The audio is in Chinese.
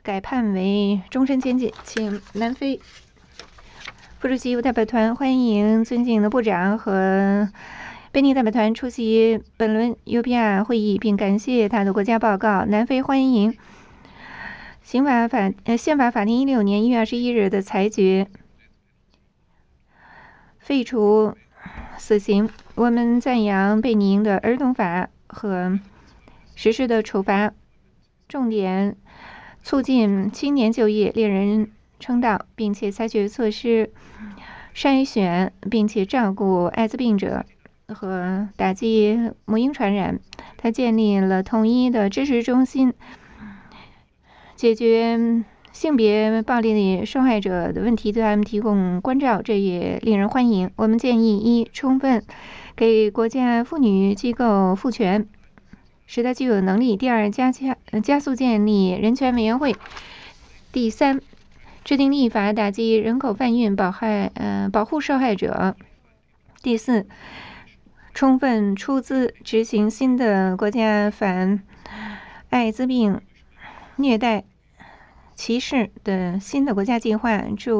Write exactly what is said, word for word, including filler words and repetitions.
改判为终身监禁。请南非副主席代表团欢迎尊敬的部长和贝宁代表团出席本轮 U P R 会议，并感谢他的国家报告。南非欢迎刑法法呃宪法法庭一六年一月二十一日的裁决，废除死刑。我们赞扬贝宁的儿童法和实施的处罚，重点促进青年就业，令人称道，并且采取措施筛选并且照顾艾滋病者和打击母婴传染。他建立了统一的支持中心，解决性别暴力受害者的问题，对他们提供关照，这也令人欢迎。我们建议：一、充分给国家妇女机构赋权，使它具有能力；第二，加加加速建立人权委员会；第三，制定立法打击人口贩运，保害呃保护受害者；第四，充分出资执行新的国家反艾滋病、虐待、歧视的新的国家计划，注